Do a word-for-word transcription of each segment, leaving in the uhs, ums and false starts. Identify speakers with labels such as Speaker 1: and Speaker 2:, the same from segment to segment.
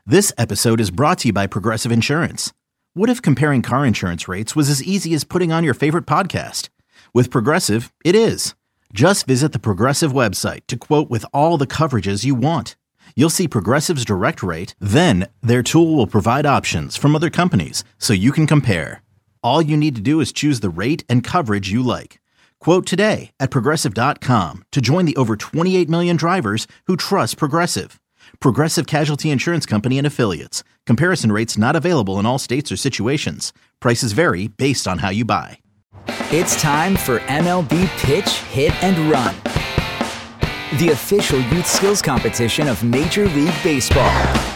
Speaker 1: This episode is brought to you by Progressive Insurance. What if comparing car insurance rates was as easy as putting on your favorite podcast? With Progressive, it is. Just visit the Progressive website to quote with all the coverages you want. You'll see Progressive's direct rate, then their tool will provide options from other companies so you can compare. All you need to do is choose the rate and coverage you like. Quote today at progressive dot com to join the over twenty-eight million drivers who trust Progressive. Progressive Casualty Insurance Company and Affiliates. Comparison rates not available in all states or situations. Prices vary based on how you buy.
Speaker 2: It's time for M L B Pitch, Hit, and Run, the official youth skills competition of Major League Baseball.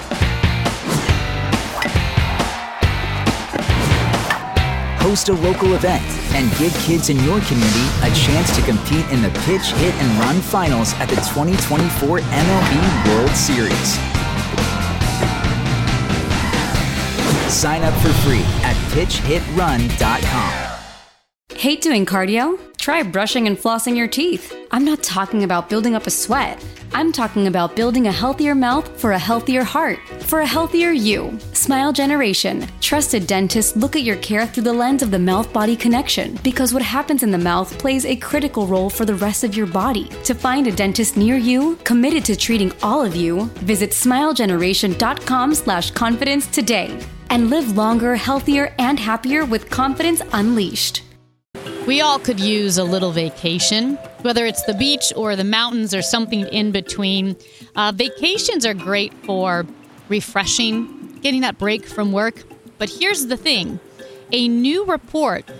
Speaker 2: Host a local event and give kids in your community a chance to compete in the Pitch, Hit, and Run finals at the twenty twenty-four M L B World Series. Sign up for free at pitch hit run dot com.
Speaker 3: Hate doing cardio? Try brushing and flossing your teeth. I'm not talking about building up a sweat. I'm talking about building a healthier mouth for a healthier heart, for a healthier you. Smile Generation. Trusted dentists look at your care through the lens of the mouth-body connection, because what happens in the mouth plays a critical role for the rest of your body. To find a dentist near you, committed to treating all of you, visit smile generation dot com slash confidence today. And live longer, healthier, and happier with confidence unleashed.
Speaker 4: We all could use a little vacation, whether it's the beach or the mountains or something in between. Uh, vacations are great for refreshing, getting that break from work. But here's the thing. A new report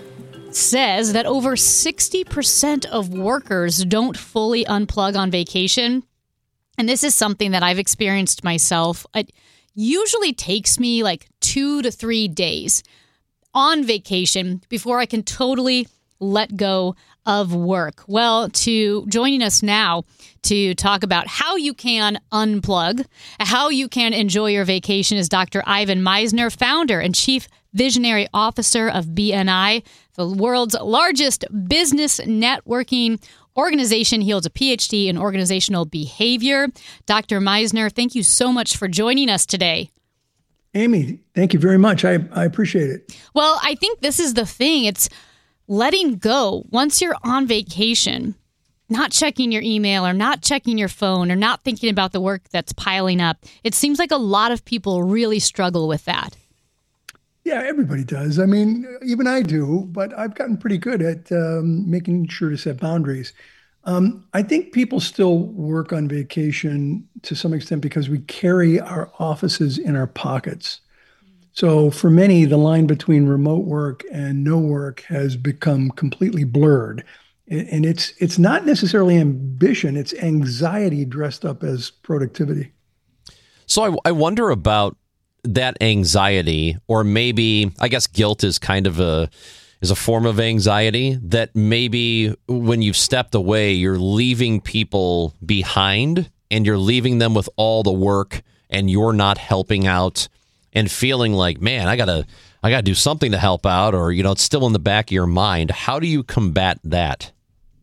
Speaker 4: says that over sixty percent of workers don't fully unplug on vacation. And this is something that I've experienced myself. It usually takes me like two to three days on vacation before I can totally let go of work. Well, to joining us now to talk about how you can unplug, how you can enjoy your vacation is Doctor Ivan Misner, founder and chief visionary officer of B N I, the world's largest business networking organization. He holds a P H D in organizational behavior. Doctor Misner, thank you so much for joining us today.
Speaker 5: Amy, thank you very much. I, I appreciate it.
Speaker 4: Well, I think this is the thing. It's letting go. Once you're on vacation, not checking your email or not checking your phone or not thinking about the work that's piling up. It seems like a lot of people really struggle with that.
Speaker 5: Yeah, everybody does. I mean, even I do, but I've gotten pretty good at um, making sure to set boundaries. Um, I think people still work on vacation to some extent because we carry our offices in our pockets. So for many, the line between remote work and no work has become completely blurred. And it's it's not necessarily ambition, it's anxiety dressed up as productivity.
Speaker 6: So I, I wonder about that anxiety, or maybe, I guess guilt is kind of a is a form of anxiety, that maybe when you've stepped away, you're leaving people behind and you're leaving them with all the work and you're not helping out and feeling like, man, I gotta I gotta do something to help out, or, you know, it's still in the back of your mind. How do you combat that?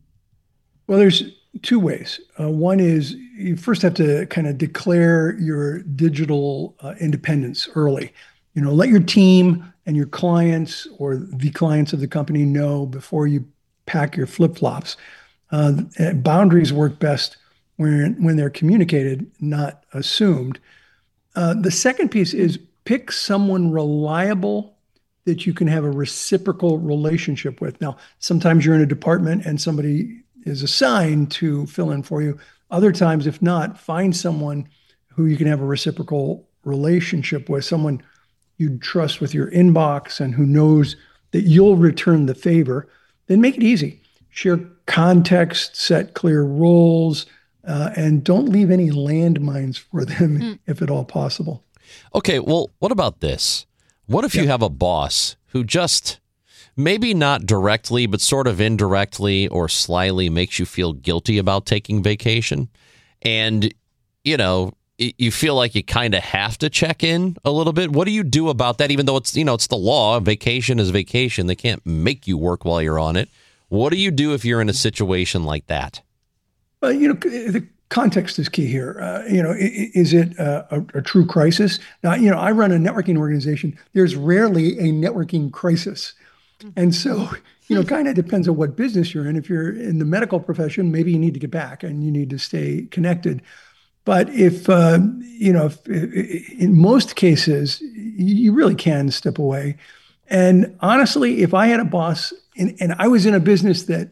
Speaker 5: Well, there's two ways. Uh, one is you first have to kind of declare your digital uh, independence early. You know, let your team and your clients or the clients of the company know before you pack your flip-flops. Uh, boundaries work best when, when they're communicated, not assumed. Uh, the second piece is pick someone reliable that you can have a reciprocal relationship with. Now, sometimes you're in a department and somebody is assigned to fill in for you. Other times, if not, find someone who you can have a reciprocal relationship with, someone you trust with your inbox and who knows that you'll return the favor. Then make it easy. Share context, set clear roles, uh, and don't leave any landmines for them mm. if at all possible.
Speaker 6: Okay, well, what about this? What if yeah. you have a boss who just, maybe not directly, but sort of indirectly or slyly makes you feel guilty about taking vacation? And, you know, you feel like you kind of have to check in a little bit. What do you do about that? Even though it's, you know, it's the law, vacation is vacation. They can't make you work while you're on it. What do you do if you're in a situation like that?
Speaker 5: Well, you know, the context is key here. Uh, you know, is it a, a, a true crisis? Now, you know, I run a networking organization. There's rarely a networking crisis. And so, you know, kind of depends on what business you're in. If you're in the medical profession, maybe you need to get back and you need to stay connected. But if, uh, you know, if, in most cases, you really can step away. And honestly, if I had a boss and, and I was in a business that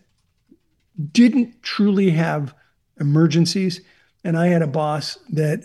Speaker 5: didn't truly have emergencies, and I had a boss that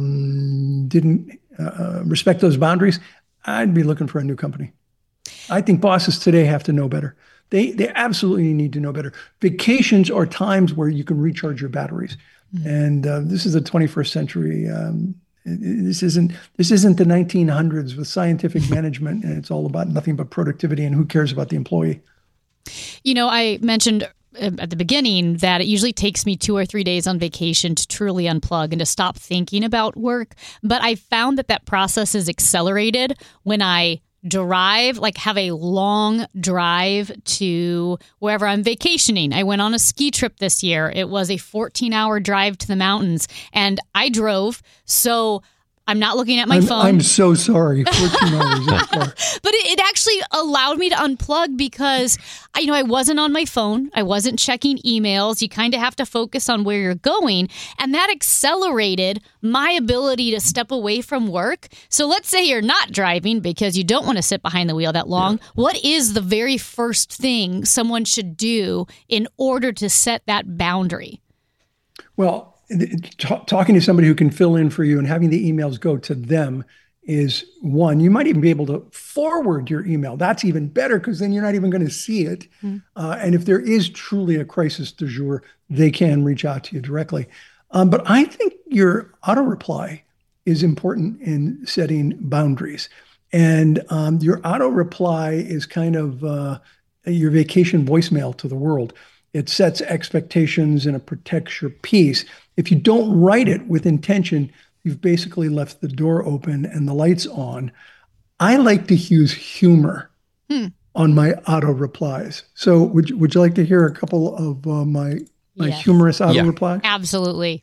Speaker 5: um, didn't uh, respect those boundaries, I'd be looking for a new company. I think bosses today have to know better. They they absolutely need to know better. Vacations are times where you can recharge your batteries, mm-hmm. and uh, this is the twenty-first century. Um, this isn't this isn't the nineteen hundreds with scientific management, and it's all about nothing but productivity and who cares about the employee.
Speaker 4: You know, I mentioned at the beginning that it usually takes me two or three days on vacation to truly unplug and to stop thinking about work. But I found that that process is accelerated when I drive, like have a long drive to wherever I'm vacationing. I went on a ski trip this year. It was a fourteen hour drive to the mountains, and I drove. So I'm not looking at my
Speaker 5: I'm,
Speaker 4: phone.
Speaker 5: I'm so sorry. fourteen hours that far.
Speaker 4: But it, it actually allowed me to unplug because, I, you know, I wasn't on my phone. I wasn't checking emails. You kind of have to focus on where you're going. And that accelerated my ability to step away from work. So let's say you're not driving because you don't want to sit behind the wheel that long. Yeah. What is the very first thing someone should do in order to set that boundary?
Speaker 5: Well, T- talking to somebody who can fill in for you and having the emails go to them is one. You might even be able to forward your email. That's even better because then you're not even going to see it. Mm. Uh, and if there is truly a crisis du jour, they can reach out to you directly. Um, but I think your auto reply is important in setting boundaries. And um, your auto reply is kind of uh, your vacation voicemail to the world. It sets expectations and it protects your peace. If you don't write it with intention, you've basically left the door open and the lights on. I like to use humor hmm. on my auto replies. So would you, would you like to hear a couple of uh, my my yes. humorous auto yeah. reply?
Speaker 4: Absolutely.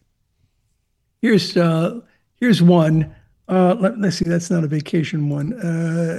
Speaker 5: Here's uh, here's one. Uh, let, let's see. That's not a vacation one. Uh,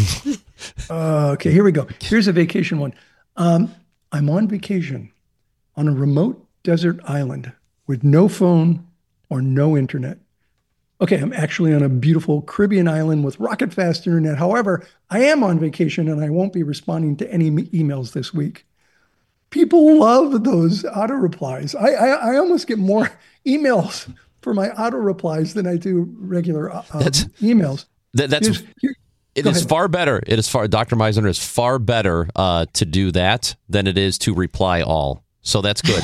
Speaker 5: uh, okay, here we go. Here's a vacation one. Um, I'm on vacation on a remote desert island with no phone or no internet. Okay, I'm actually on a beautiful Caribbean island with rocket-fast internet. However, I am on vacation and I won't be responding to any emails this week. People love those auto replies. I, I, I almost get more emails for my auto replies than I do regular uh, emails.
Speaker 6: That, that's Here's, here, it is ahead. far better. It is far. Doctor Meisner is far better uh, to do that than it is to reply all. So that's good.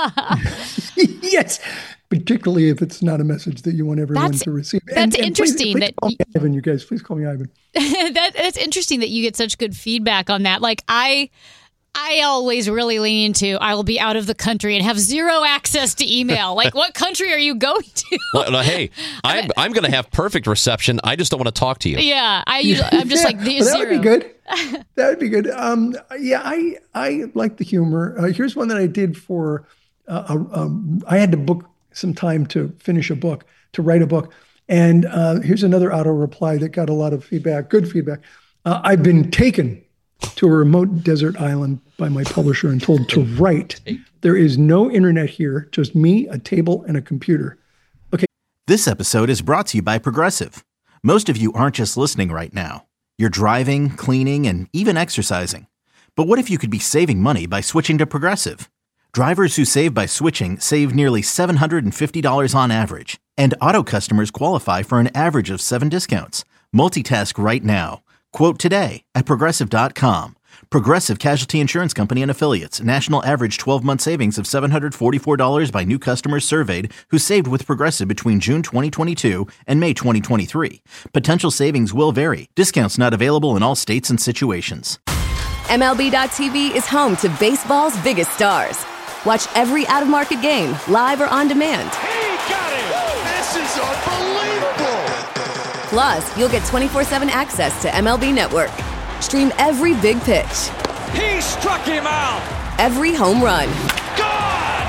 Speaker 5: Yes, particularly if it's not a message that you want everyone
Speaker 4: that's,
Speaker 5: to receive.
Speaker 4: That's
Speaker 5: and, and
Speaker 4: interesting.
Speaker 5: Please, please
Speaker 4: that
Speaker 5: call me Ivan, you guys, please call me Ivan.
Speaker 4: that, that's interesting that you get such good feedback on that. Like I, I always really lean into I will be out of the country and have zero access to email. Like, what country are you going to?
Speaker 6: Well, hey, I'm I'm going to have perfect reception. I just don't want to talk to you.
Speaker 4: Yeah, I usually, I'm just
Speaker 5: yeah,
Speaker 4: like
Speaker 5: well,
Speaker 4: zero.
Speaker 5: That would be good. That would be good. Um, yeah, I I like the humor. Uh, here's one that I did for. Uh, a, a, I had to book some time to finish a book, to write a book, and uh, here's another auto reply that got a lot of feedback. Good feedback. Uh, I've been taken to a remote desert island by my publisher and told to write. There is no internet here, just me, a table, and a computer. Okay.
Speaker 1: This episode is brought to you by Progressive. Most of you aren't just listening right now. You're driving, cleaning, and even exercising. But what if you could be saving money by switching to Progressive? Drivers who save by switching save nearly seven hundred fifty dollars on average. And auto customers qualify for an average of seven discounts. Multitask right now. Quote today at Progressive dot com. Progressive Casualty Insurance Company and Affiliates. National average twelve-month savings of seven hundred forty-four dollars by new customers surveyed who saved with Progressive between June twenty twenty-two and May twenty twenty-three. Potential savings will vary. Discounts not available in all states and situations.
Speaker 7: M L B dot T V is home to baseball's biggest stars. Watch every out-of-market game, live or on demand.
Speaker 8: He got it! This is unbelievable!
Speaker 7: Plus, you'll get twenty-four seven access to M L B Network. Stream every big pitch.
Speaker 8: He struck him out!
Speaker 7: Every home run.
Speaker 8: Gone!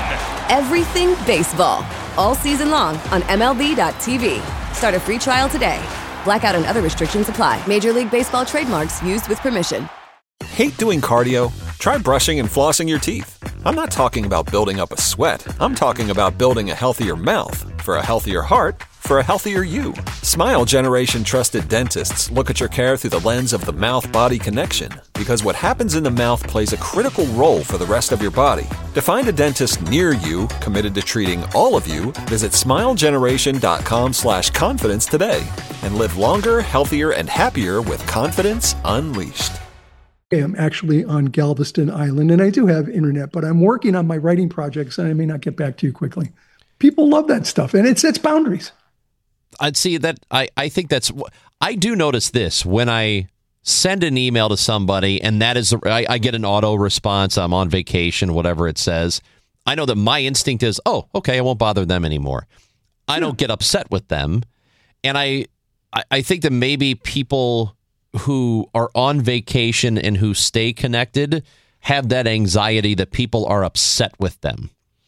Speaker 7: everything baseball. All season long on M L B dot T V. Start a free trial today. Blackout and other restrictions apply. Major League Baseball trademarks used with permission.
Speaker 9: Hate doing cardio? Try brushing and flossing your teeth. I'm not talking about building up a sweat. I'm talking about building a healthier mouth. For a healthier heart, for a healthier you. Smile Generation trusted dentists look at your care through the lens of the mouth-body connection, because what happens in the mouth plays a critical role for the rest of your body. To find a dentist near you committed to treating all of you, visit smilegeneration.com slash confidence today and live longer, healthier, and happier with confidence unleashed.
Speaker 5: I'm actually on Galveston Island, and I do have internet, but I'm working on my writing projects, and I may not get back to you quickly. People love that stuff, and it sets boundaries.
Speaker 6: I'd see that. I, I think that's, I do notice this when I send an email to somebody and that is, I, I get an auto response. I'm on vacation, whatever it says. I know that my instinct is, oh, okay, I won't bother them anymore. I don't get upset with them. And I, I, I think that maybe people who are on vacation and who stay connected have that anxiety that people are upset with them.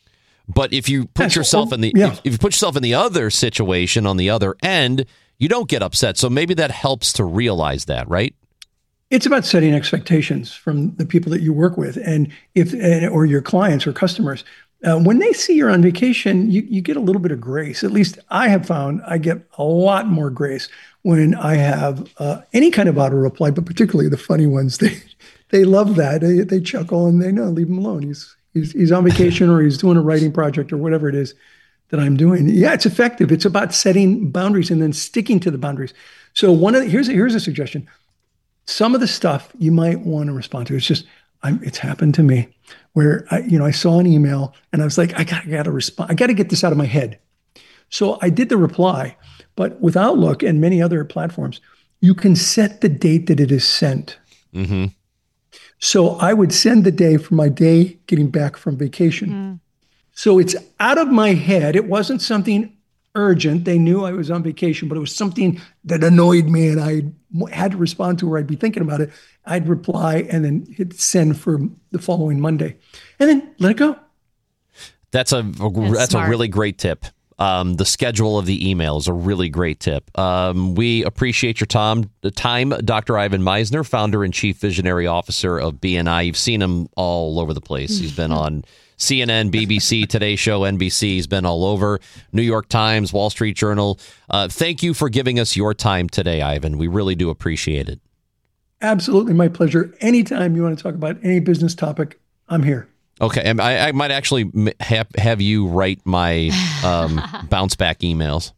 Speaker 6: But if you put yourself in the yeah. if, if you put yourself in the other situation on the other end, you don't get upset. So maybe that helps to realize that, right?
Speaker 5: It's about setting expectations from the people that you work with, and if or your clients or customers. Uh, when they see you're on vacation, you, you get a little bit of grace. At least I have found I get a lot more grace when I have uh, any kind of auto reply, but particularly the funny ones. They they love that. They they chuckle and they know, leave him alone. He's He's, he's on vacation or he's doing a writing project or whatever it is that I'm doing. Yeah, it's effective. It's about setting boundaries and then sticking to the boundaries. So one of the, here's a, here's a suggestion. Some of the stuff you might want to respond to. It's just I'm, it's happened to me where I, you know I saw an email and I was like I got I got to respond. I got to get this out of my head. So I did the reply. But with Outlook and many other platforms, you can set the date that it is sent.
Speaker 6: Mm-hmm.
Speaker 5: So I would send the day for my day getting back from vacation. Mm. So it's out of my head. It wasn't something urgent. They knew I was on vacation, but it was something that annoyed me and I had to respond to, or I'd be thinking about it. I'd reply and then hit send for the following Monday and then let it go.
Speaker 6: That's a, a that's, that's a really great tip. Um, the schedule of the email is a really great tip. Um, we appreciate your time, time, Doctor Ivan Misner, founder and chief visionary officer of B N I. You've seen him all over the place. He's been on C N N, B B C, Today Show, N B C. He's been all over. New York Times, Wall Street Journal. Uh, thank you for giving us your time today, Ivan. We really do appreciate it.
Speaker 5: Absolutely. My pleasure. Anytime you want to talk about any business topic, I'm here.
Speaker 6: Okay, and I, I might actually have, have you write my um, bounce back emails.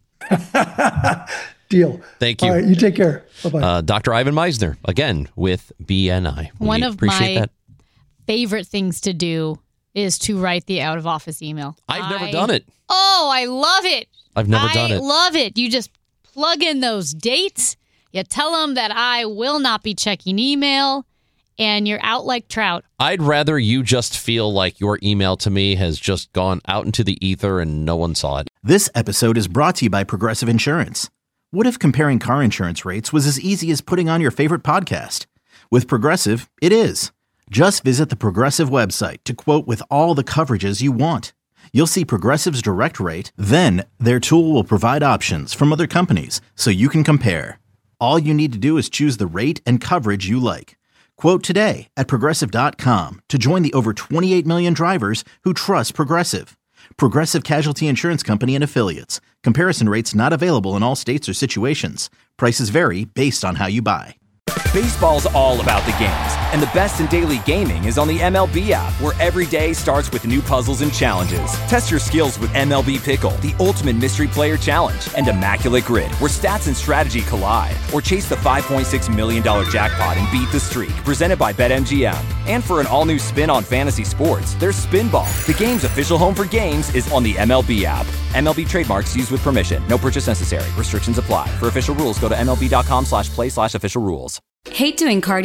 Speaker 5: Deal.
Speaker 6: Thank you.
Speaker 5: All right, you take care. Bye-bye.
Speaker 6: Uh, Doctor Ivan Misner, again, with B N I. We
Speaker 4: One of
Speaker 6: appreciate
Speaker 4: my
Speaker 6: that.
Speaker 4: favorite things to do is to write the out-of-office email.
Speaker 6: I've
Speaker 4: I,
Speaker 6: never done it.
Speaker 4: Oh, I love it.
Speaker 6: I've never
Speaker 4: I
Speaker 6: done it.
Speaker 4: I love it. You just plug in those dates. You tell them that I will not be checking email. And you're out like trout.
Speaker 6: I'd rather you just feel like your email to me has just gone out into the ether and no one saw it.
Speaker 1: This episode is brought to you by Progressive Insurance. What if comparing car insurance rates was as easy as putting on your favorite podcast? With Progressive, it is. Just visit the Progressive website to quote with all the coverages you want. You'll see Progressive's direct rate, then their tool will provide options from other companies so you can compare. All you need to do is choose the rate and coverage you like. Quote today at Progressive dot com to join the over twenty-eight million drivers who trust Progressive. Progressive Casualty Insurance Company and Affiliates. Comparison rates not available in all states or situations. Prices vary based on how you buy.
Speaker 10: Baseball's all about the games, and the best in daily gaming is on the M L B app, where every day starts with new puzzles and challenges. Test your skills with M L B Pickle, the ultimate mystery player challenge, and Immaculate Grid, where stats and strategy collide. Or chase the five point six million dollars jackpot and beat the streak, presented by BetMGM. And for an all-new spin on fantasy sports, there's Spinball. The game's official home for games is on the M L B app. M L B trademarks used with permission. No purchase necessary. Restrictions apply. For official rules, go to M L B dot com slash play slash official rules.
Speaker 3: Hate doing cardio?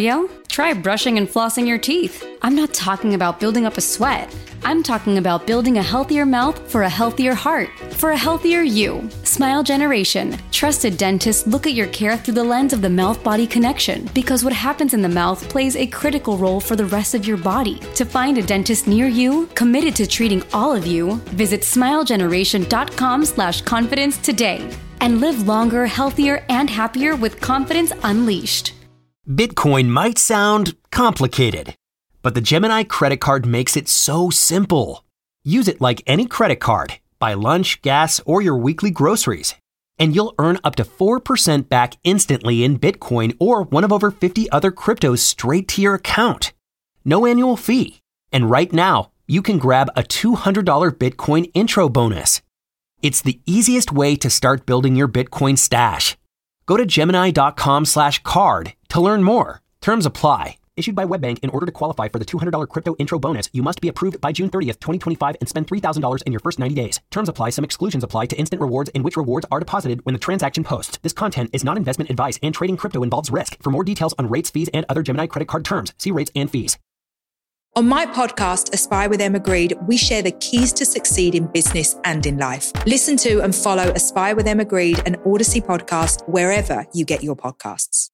Speaker 3: Try brushing and flossing your teeth. I'm not talking about building up a sweat. I'm talking about building a healthier mouth for a healthier heart, for a healthier you. Smile Generation. Trusted dentists look at your care through the lens of the mouth-body connection, because what happens in the mouth plays a critical role for the rest of your body. To find a dentist near you, committed to treating all of you, visit smilegeneration.com slash confidence today. And live longer, healthier, and happier with confidence unleashed.
Speaker 11: Bitcoin might sound complicated, but the Gemini credit card makes it so simple. Use it like any credit card. Buy lunch, gas, or your weekly groceries, and you'll earn up to four percent back instantly in Bitcoin or one of over fifty other cryptos straight to your account. No annual fee. And right now, you can grab a two hundred dollars Bitcoin intro bonus. It's the easiest way to start building your Bitcoin stash. Go to Gemini.com slash card to learn more. Terms apply. Issued by WebBank. In order to qualify for the two hundred dollars crypto intro bonus, you must be approved by June thirtieth, twenty twenty-five and spend three thousand dollars in your first ninety days. Terms apply. Some exclusions apply to instant rewards, in which rewards are deposited when the transaction posts. This content is not investment advice, and trading crypto involves risk. For more details on rates, fees, and other Gemini credit card terms, see rates and fees.
Speaker 12: On my podcast, Aspire with Emma Grede, we share the keys to succeed in business and in life. Listen to and follow Aspire with Emma Grede, an Odyssey podcast, wherever you get your podcasts.